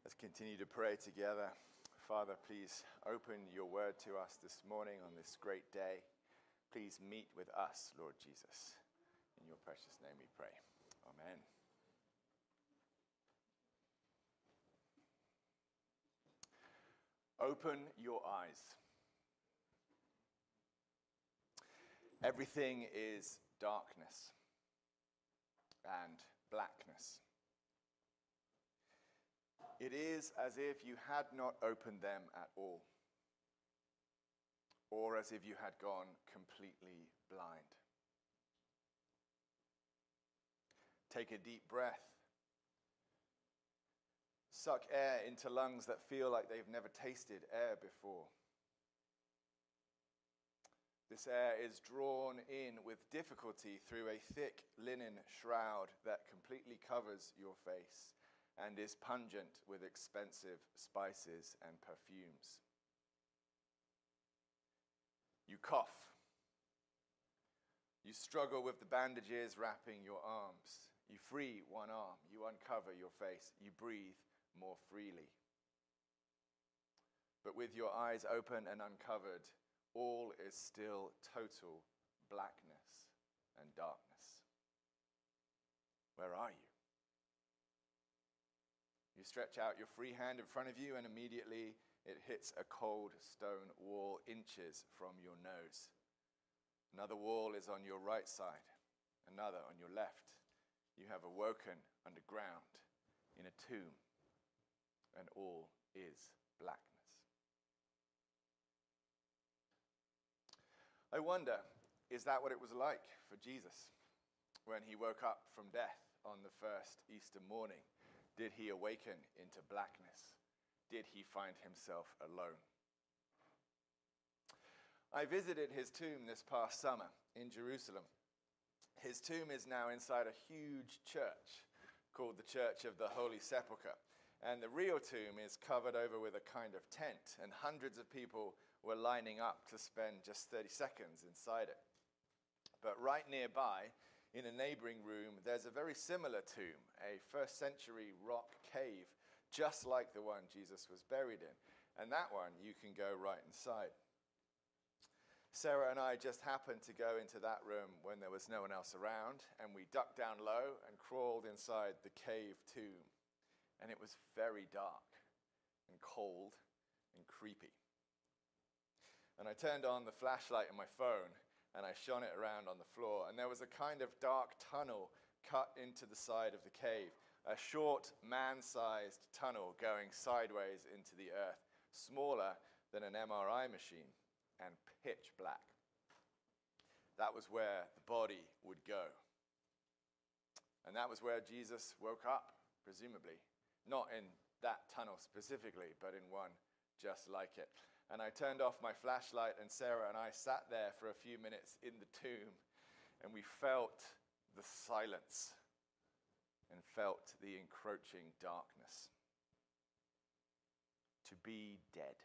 Let's continue to pray together. Father, please open your word to us this morning on this great day. Please meet with us, Lord Jesus. In your precious name we pray. Amen. Open your eyes. Everything is darkness and blackness. It is as if you had not opened them at all, or as if you had gone completely blind. Take a deep breath. Suck air into lungs that feel like they've never tasted air before. This air is drawn in with difficulty through a thick linen shroud that completely covers your face and is pungent with expensive spices and perfumes. You cough. You struggle with the bandages wrapping your arms. You free one arm. You uncover your face. You breathe more freely. But with your eyes open and uncovered, all is still total blackness and darkness. Where are you? You stretch out your free hand in front of you, and immediately it hits a cold stone wall inches from your nose. Another wall is on your right side, another on your left. You have awoken underground in a tomb, and all is blackness. I wonder, is that what it was like for Jesus when he woke up from death on the first Easter morning? Did he awaken into blackness? Did he find himself alone? I visited his tomb this past summer in Jerusalem. His tomb is now inside a huge church called the Church of the Holy Sepulchre. And the real tomb is covered over with a kind of tent, and hundreds of people were lining up to spend just 30 seconds inside it. But right nearby, in a neighboring room, there's a very similar tomb, a first-century rock cave, just like the one Jesus was buried in. And that one, you can go right inside. Sarah and I just happened to go into that room when there was no one else around, and we ducked down low and crawled inside the cave tomb. And it was very dark and cold and creepy. And I turned on the flashlight on my phone, and I shone it around on the floor, and there was a kind of dark tunnel cut into the side of the cave, a short, man-sized tunnel going sideways into the earth, smaller than an MRI machine, and pitch black. That was where the body would go. And that was where Jesus woke up, presumably. Not in that tunnel specifically, but in one just like it. And I turned off my flashlight, and Sarah and I sat there for a few minutes in the tomb, and we felt the silence and felt the encroaching darkness. To be dead.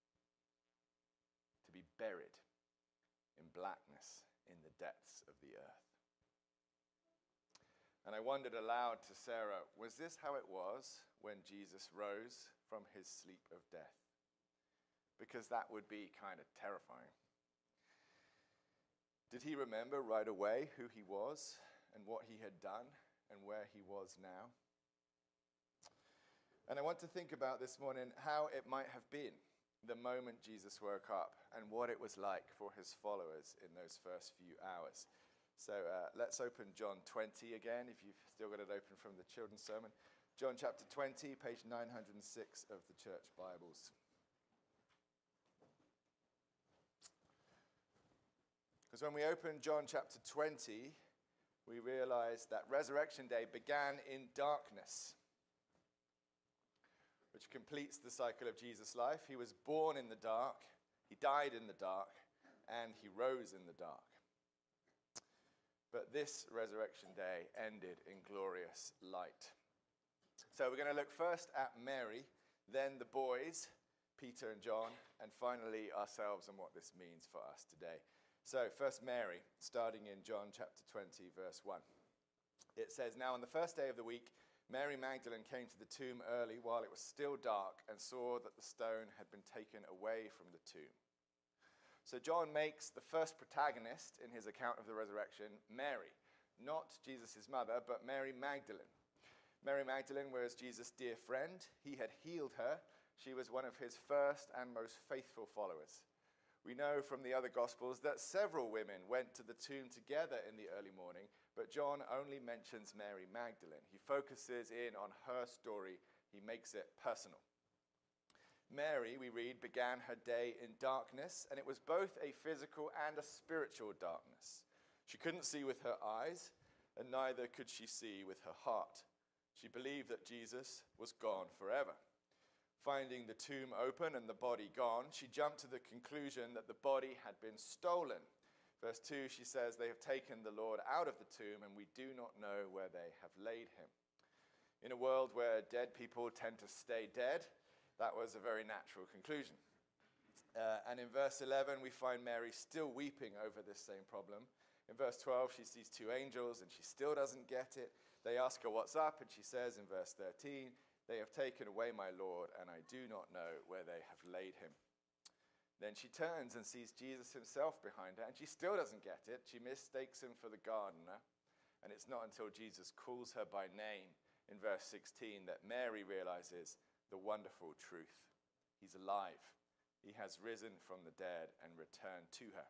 To be buried in blackness in the depths of the earth. And I wondered aloud to Sarah, was this how it was when Jesus rose from his sleep of death? Because that would be kind of terrifying. Did he remember right away who he was and what he had done and where he was now? And I want to think about this morning how it might have been the moment Jesus woke up and what it was like for his followers in those first few hours. So let's open John 20 again, if you've still got it open from the children's sermon. John chapter 20, page 906 of the church Bibles. Because when we open John chapter 20, we realize that Resurrection Day began in darkness, which completes the cycle of Jesus' life. He was born in the dark, he died in the dark, and he rose in the dark. But this Resurrection Day ended in glorious light. So we're going to look first at Mary, then the boys, Peter and John, and finally ourselves and what this means for us today. So first Mary, starting in John chapter 20, verse 1. It says, "Now on the first day of the week, Mary Magdalene came to the tomb early while it was still dark and saw that the stone had been taken away from the tomb. So John makes the first protagonist in his account of the resurrection Mary, not Jesus' mother, but Mary Magdalene. Mary Magdalene was Jesus' dear friend. He had healed her. She was one of his first and most faithful followers. We know from the other Gospels that several women went to the tomb together in the early morning, but John only mentions Mary Magdalene. He focuses in on her story. He makes it personal. Mary, we read, began her day in darkness, and it was both a physical and a spiritual darkness. She couldn't see with her eyes, and neither could she see with her heart. She believed that Jesus was gone forever. Finding the tomb open and the body gone, she jumped to the conclusion that the body had been stolen. Verse 2, she says, "They have taken the Lord out of the tomb, and we do not know where they have laid him." In a world where dead people tend to stay dead, that was a very natural conclusion. And in verse 11, we find Mary still weeping over this same problem. In verse 12, she sees two angels, and she still doesn't get it. They ask her what's up, and she says in verse 13, "They have taken away my Lord, and I do not know where they have laid him." Then she turns and sees Jesus himself behind her, and she still doesn't get it. She mistakes him for the gardener, and it's not until Jesus calls her by name in verse 16 that Mary realizes the wonderful truth. He's alive. He has risen from the dead and returned to her.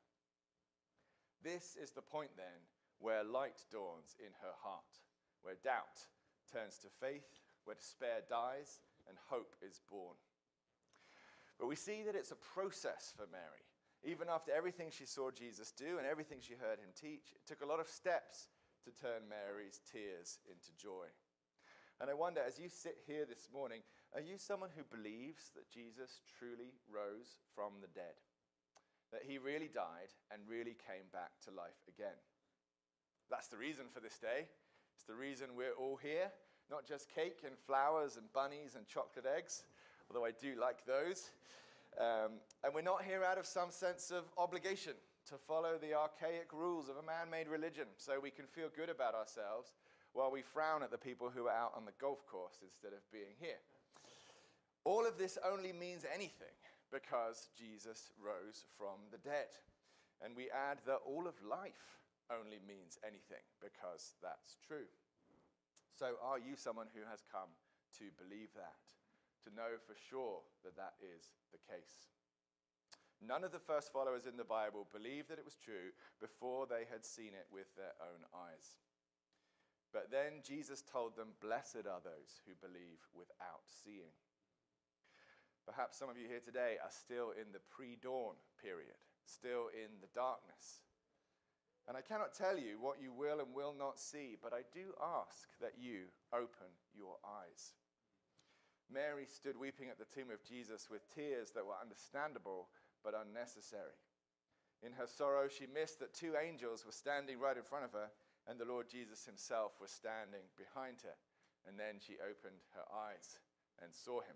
This is the point then where light dawns in her heart, where doubt turns to faith, where despair dies and hope is born. But we see that it's a process for Mary. Even after everything she saw Jesus do and everything she heard him teach, it took a lot of steps to turn Mary's tears into joy. And I wonder, as you sit here this morning, are you someone who believes that Jesus truly rose from the dead? That he really died and really came back to life again? That's the reason for this day. It's the reason we're all here. Not just cake and flowers and bunnies and chocolate eggs, although I do like those. And we're not here out of some sense of obligation to follow the archaic rules of a man-made religion so we can feel good about ourselves while we frown at the people who are out on the golf course instead of being here. All of this only means anything because Jesus rose from the dead. And we add that all of life only means anything because that's true. So are you someone who has come to believe that, to know for sure that that is the case? None of the first followers in the Bible believed that it was true before they had seen it with their own eyes. But then Jesus told them, "Blessed are those who believe without seeing." Perhaps some of you here today are still in the pre-dawn period, still in the darkness. And I cannot tell you what you will and will not see, but I do ask that you open your eyes. Mary stood weeping at the tomb of Jesus with tears that were understandable but unnecessary. In her sorrow, she missed that two angels were standing right in front of her, and the Lord Jesus himself was standing behind her. And then she opened her eyes and saw him.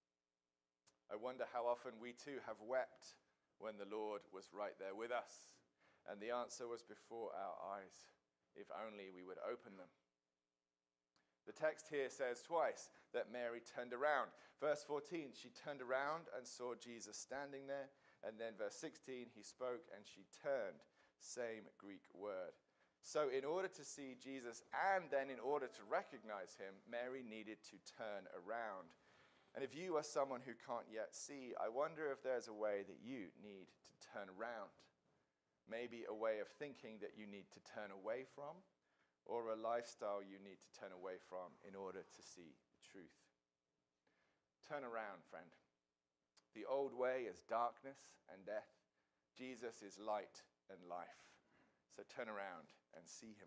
I wonder how often we too have wept when the Lord was right there with us. And the answer was before our eyes, if only we would open them. The text here says twice that Mary turned around. Verse 14, she turned around and saw Jesus standing there. And then verse 16, he spoke and she turned. Same Greek word. So in order to see Jesus and then in order to recognize him, Mary needed to turn around. And if you are someone who can't yet see, I wonder if there's a way that you need to turn around. Maybe a way of thinking that you need to turn away from, or a lifestyle you need to turn away from in order to see the truth. Turn around, friend. The old way is darkness and death. Jesus is light and life. So turn around and see him.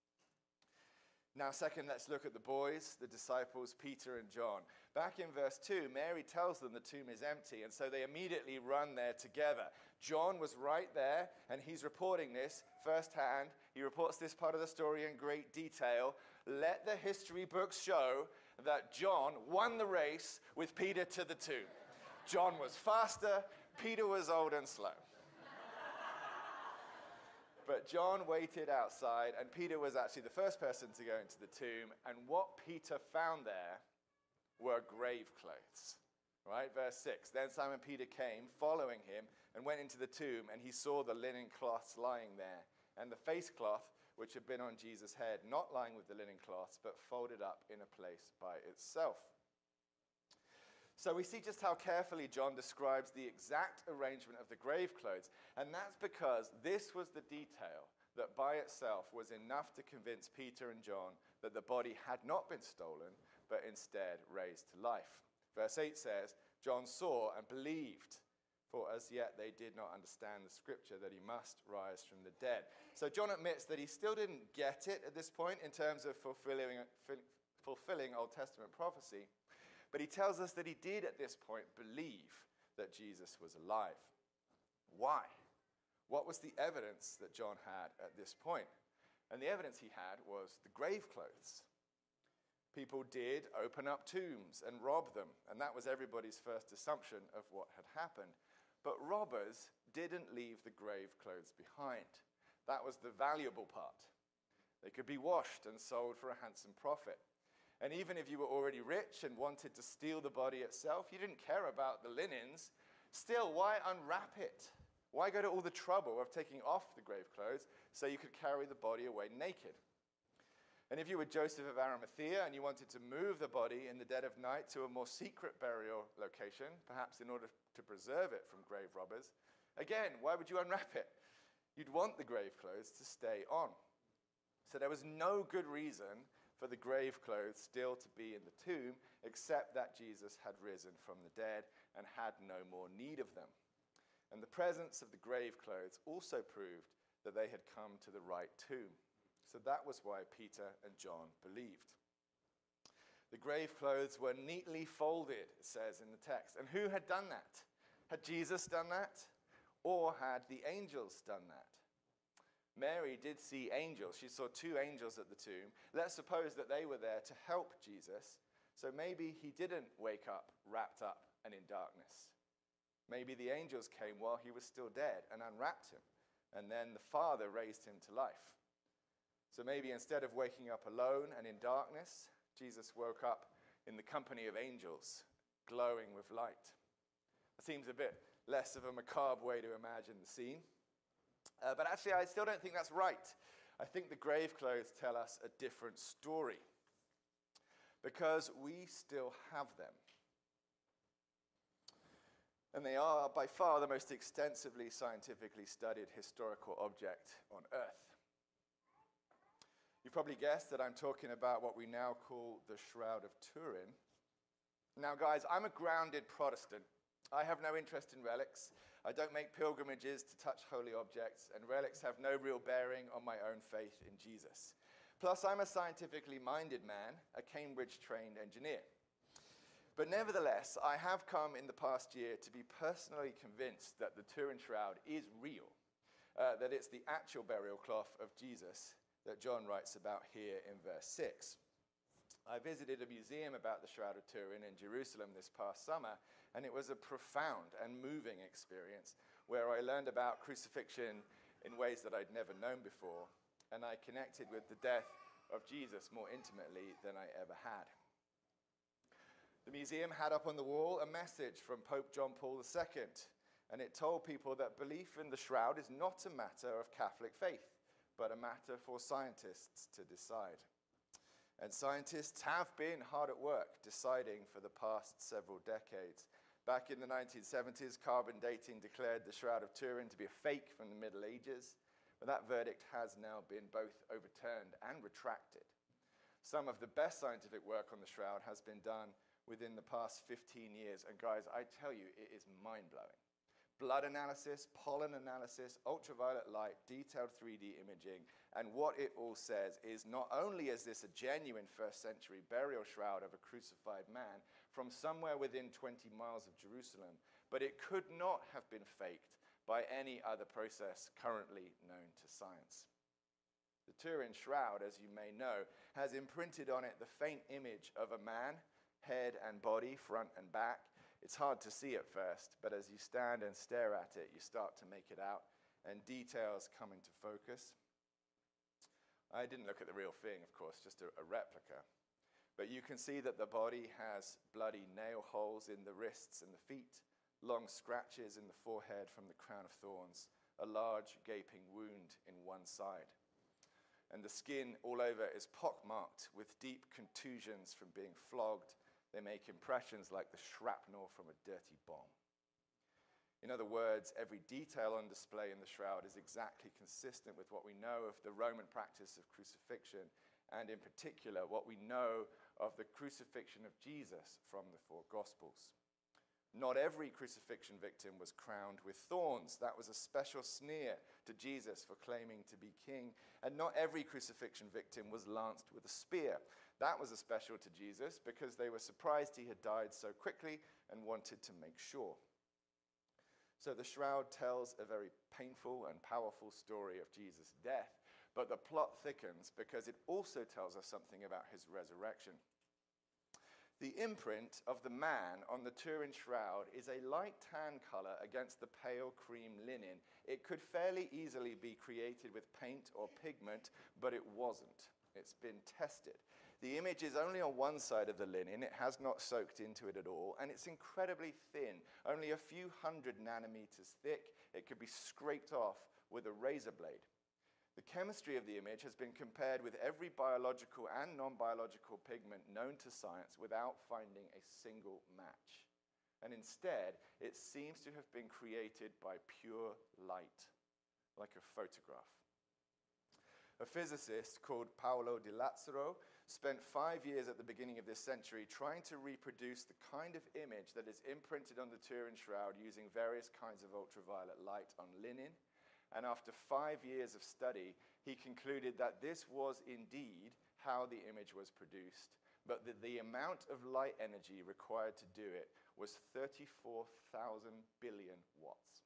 Now, second, let's look at the boys, the disciples, Peter and John. Back in verse 2, Mary tells them the tomb is empty, and so they immediately run there together. John was right there, and he's reporting this firsthand. He reports this part of the story in great detail. Let the history books show that John won the race with Peter to the tomb. John was faster, Peter was old and slow. But John waited outside, and Peter was actually the first person to go into the tomb. And what Peter found there were grave clothes. Right, verse 6. Then Simon Peter came, following him, and went into the tomb, and he saw the linen cloths lying there, and the face cloth which had been on Jesus' head, not lying with the linen cloths, but folded up in a place by itself. So we see just how carefully John describes the exact arrangement of the grave clothes, and that's because this was the detail that by itself was enough to convince Peter and John that the body had not been stolen, but instead raised to life. Verse 8 says, John saw and believed, for as yet they did not understand the scripture that he must rise from the dead. So John admits that he still didn't get it at this point in terms of fulfilling Old Testament prophecy, but he tells us that he did at this point believe that Jesus was alive. Why? What was the evidence that John had at this point? And the evidence he had was the grave clothes. People did open up tombs and rob them, and that was everybody's first assumption of what had happened. But robbers didn't leave the grave clothes behind. That was the valuable part. They could be washed and sold for a handsome profit. And even if you were already rich and wanted to steal the body itself, you didn't care about the linens. Still, why unwrap it? Why go to all the trouble of taking off the grave clothes so you could carry the body away naked? And if you were Joseph of Arimathea and you wanted to move the body in the dead of night to a more secret burial location, perhaps in order to preserve it from grave robbers, again, why would you unwrap it? You'd want the grave clothes to stay on. So there was no good reason for the grave clothes still to be in the tomb, except that Jesus had risen from the dead and had no more need of them. And the presence of the grave clothes also proved that they had come to the right tomb. So that was why Peter and John believed. The grave clothes were neatly folded, it says in the text. And who had done that? Had Jesus done that? Or had the angels done that? Mary did see angels. She saw two angels at the tomb. Let's suppose that they were there to help Jesus. So maybe he didn't wake up wrapped up and in darkness. Maybe the angels came while he was still dead and unwrapped him. And then the Father raised him to life. So maybe instead of waking up alone and in darkness, Jesus woke up in the company of angels, glowing with light. It seems a bit less of a macabre way to imagine the scene. But actually, I still don't think that's right. I think the grave clothes tell us a different story, because we still have them. And they are by far the most extensively scientifically studied historical object on Earth. You've probably guessed that I'm talking about what we now call the Shroud of Turin. Now, guys, I'm a grounded Protestant. I have no interest in relics. I don't make pilgrimages to touch holy objects, and relics have no real bearing on my own faith in Jesus. Plus, I'm a scientifically minded man, a Cambridge-trained engineer. But nevertheless, I have come in the past year to be personally convinced that the Turin Shroud is real, that it's the actual burial cloth of Jesus that John writes about here in verse 6. I visited a museum about the Shroud of Turin in Jerusalem this past summer, and it was a profound and moving experience where I learned about crucifixion in ways that I'd never known before, and I connected with the death of Jesus more intimately than I ever had. The museum had up on the wall a message from Pope John Paul II, and it told people that belief in the shroud is not a matter of Catholic faith, but a matter for scientists to decide. And scientists have been hard at work deciding for the past several decades. Back in the 1970s, carbon dating declared the Shroud of Turin to be a fake from the Middle Ages, but that verdict has now been both overturned and retracted. Some of the best scientific work on the shroud has been done within the past 15 years, and guys, I tell you, it is mind-blowing. Blood analysis, pollen analysis, ultraviolet light, detailed 3D imaging, and what it all says is not only is this a genuine first century burial shroud of a crucified man from somewhere within 20 miles of Jerusalem, but it could not have been faked by any other process currently known to science. The Turin Shroud, as you may know, has imprinted on it the faint image of a man, head and body, front and back. It's hard to see at first, but as you stand and stare at it, you start to make it out. and details come into focus. I didn't look at the real thing, of course, just a replica. But you can see that the body has bloody nail holes in the wrists and the feet, long scratches in the forehead from the crown of thorns, a large gaping wound in one side. And the skin all over is pockmarked with deep contusions from being flogged. They make impressions like the shrapnel from a dirty bomb. In other words, every detail on display in the shroud is exactly consistent with what we know of the Roman practice of crucifixion, and in particular, what we know of the crucifixion of Jesus from the four Gospels. Not every crucifixion victim was crowned with thorns. That was a special sneer to Jesus for claiming to be king. And not every crucifixion victim was lanced with a spear. That was a special to Jesus because they were surprised he had died so quickly and wanted to make sure. So the shroud tells a very painful and powerful story of Jesus' death, but the plot thickens because it also tells us something about his resurrection. The imprint of the man on the Turin shroud is a light tan color against the pale cream linen. It could fairly easily be created with paint or pigment, but it wasn't. It's been tested. The image is only on one side of the linen. It has not soaked into it at all, and it's incredibly thin, only a few hundred nanometers thick. It could be scraped off with a razor blade. The chemistry of the image has been compared with every biological and non-biological pigment known to science without finding a single match. And instead, it seems to have been created by pure light, like a photograph. A physicist called Paolo Di Lazzaro spent 5 years at the beginning of this century trying to reproduce the kind of image that is imprinted on the Turin shroud using various kinds of ultraviolet light on linen. And after 5 years of study, he concluded that this was indeed how the image was produced, but that the amount of light energy required to do it was 34,000 billion watts.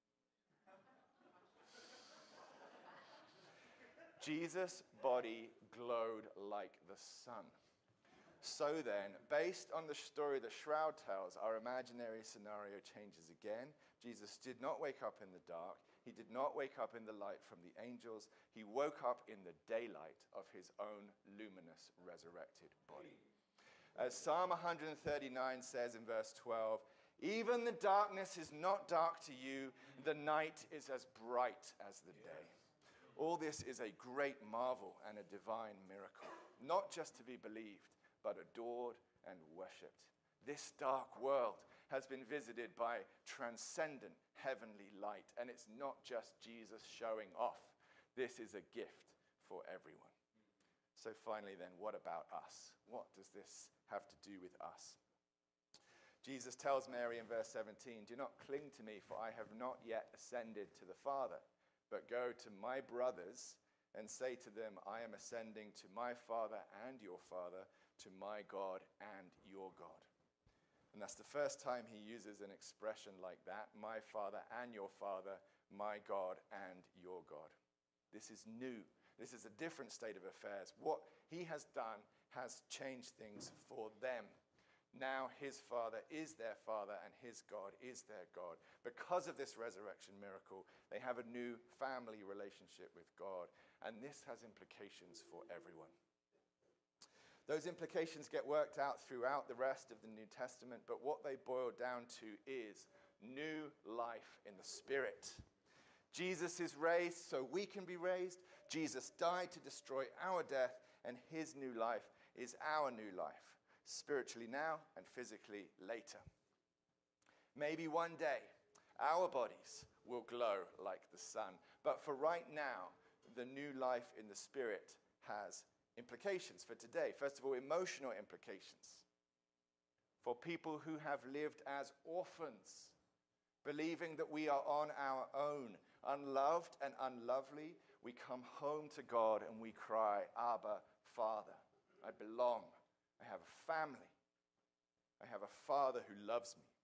Jesus' body glowed like the sun. So then, based on the story the shroud tells, our imaginary scenario changes again. Jesus did not wake up in the dark. He did not wake up in the light from the angels. He woke up in the daylight of his own luminous resurrected body. As Psalm 139 says in verse 12, "Even the darkness is not dark to you. The night is as bright as the day." All this is a great marvel and a divine miracle, not just to be believed, but adored and worshipped. This dark world has been visited by transcendent heavenly light, and it's not just Jesus showing off. This is a gift for everyone. So finally then, what about us? What does this have to do with us? Jesus tells Mary in verse 17, "Do not cling to me, for I have not yet ascended to the Father, but go to my brothers and say to them, I am ascending to my Father and your Father, to my God and your God." And that's the first time he uses an expression like that, my Father and your Father, my God and your God. This is new. This is a different state of affairs. What he has done has changed things for them. Now his Father is their Father and his God is their God. Because of this resurrection miracle, they have a new family relationship with God. And this has implications for everyone. Those implications get worked out throughout the rest of the New Testament, but what they boil down to is new life in the Spirit. Jesus is raised so we can be raised. Jesus died to destroy our death, and his new life is our new life, spiritually now and physically later. Maybe one day our bodies will glow like the sun, but for right now, the new life in the Spirit has implications for today. First of all, emotional implications. For people who have lived as orphans, believing that we are on our own, unloved and unlovely, we come home to God and we cry, "Abba, Father, I belong. I have a family. I have a Father who loves me.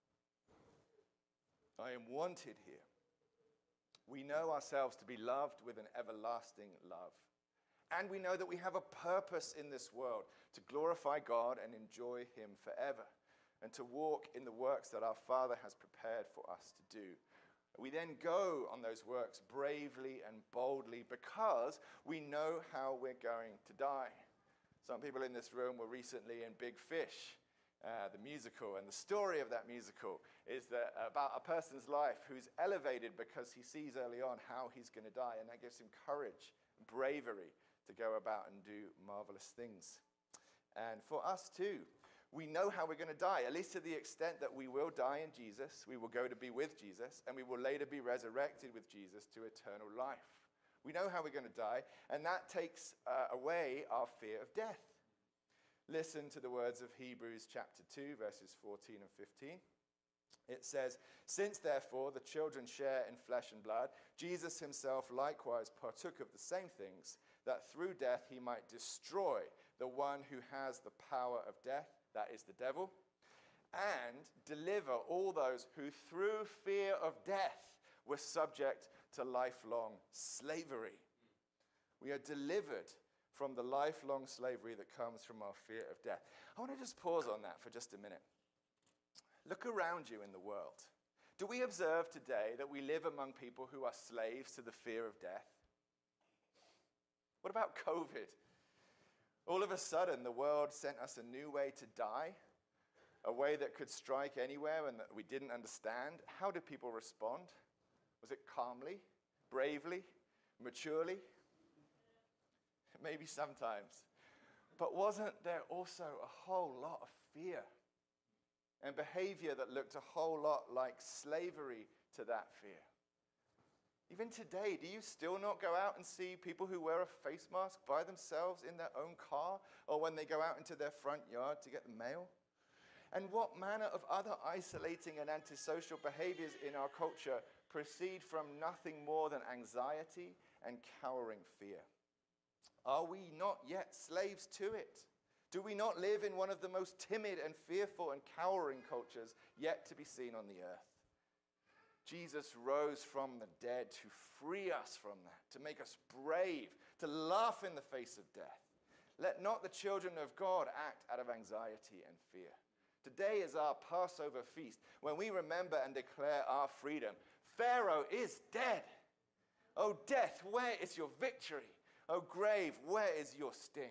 I am wanted here." We know ourselves to be loved with an everlasting love. And we know that we have a purpose in this world to glorify God and enjoy him forever, and to walk in the works that our Father has prepared for us to do. We then go on those works bravely and boldly because we know how we're going to die. Some people in this room were recently in Big Fish, the musical, and the story of that musical is that about a person's life who's elevated because he sees early on how he's going to die, and that gives him courage, bravery to go about and do marvelous things. And for us too, we know how we're going to die, at least to the extent that we will die in Jesus, we will go to be with Jesus, and we will later be resurrected with Jesus to eternal life. We know how we're going to die, and that takes away our fear of death. Listen to the words of Hebrews chapter 2, verses 14 and 15. It says, "Since therefore the children share in flesh and blood, Jesus himself likewise partook of the same things, that through death he might destroy the one who has the power of death, that is the devil, and deliver all those who through fear of death were subject to lifelong slavery." We are delivered from the lifelong slavery that comes from our fear of death. I want to just pause on that for just a minute. Look around you in the world. Do we observe today that we live among people who are slaves to the fear of death? What about COVID? All of a sudden, the world sent us a new way to die, a way that could strike anywhere and that we didn't understand. How did people respond? Was it calmly, bravely, maturely? Maybe sometimes. But wasn't there also a whole lot of fear and behavior that looked a whole lot like slavery to that fear? Even today, do you still not go out and see people who wear a face mask by themselves in their own car or when they go out into their front yard to get the mail? And what manner of other isolating and antisocial behaviors in our culture proceed from nothing more than anxiety and cowering fear? Are we not yet slaves to it? Do we not live in one of the most timid and fearful and cowering cultures yet to be seen on the earth? Jesus rose from the dead to free us from that, to make us brave, to laugh in the face of death. Let not the children of God act out of anxiety and fear. Today is our Passover feast, when we remember and declare our freedom. Pharaoh is dead. Oh, death, where is your victory? Oh, grave, where is your sting?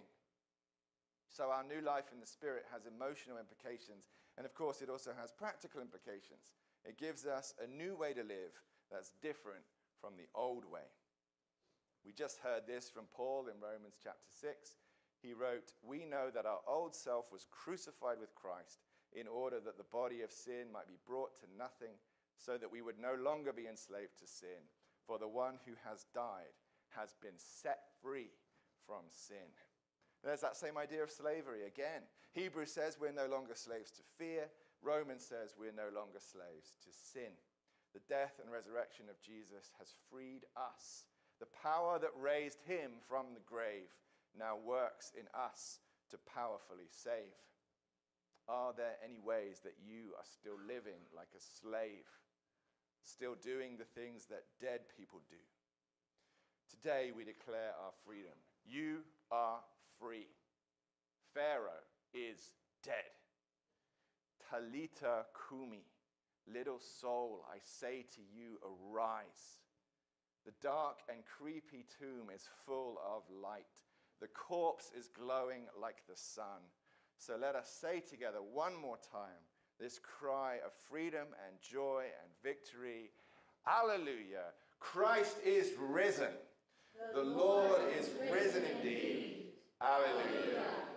So our new life in the Spirit has emotional implications, and of course it also has practical implications. It gives us a new way to live that's different from the old way. We just heard this from Paul in Romans chapter 6. He wrote, "We know that our old self was crucified with Christ in order that the body of sin might be brought to nothing, so that we would no longer be enslaved to sin. For the one who has died has been set free from sin." There's that same idea of slavery again. Hebrews says we're no longer slaves to fear. Romans says we're no longer slaves to sin. The death and resurrection of Jesus has freed us. The power that raised him from the grave now works in us to powerfully save. Are there any ways that you are still living like a slave, still doing the things that dead people do? Today we declare our freedom. You are free. Pharaoh is dead. Talita Kumi, little soul, I say to you, arise. The dark and creepy tomb is full of light. The corpse is glowing like the sun. So let us say together one more time this cry of freedom and joy and victory. Alleluia! Christ is risen. The Lord is risen indeed. Alleluia.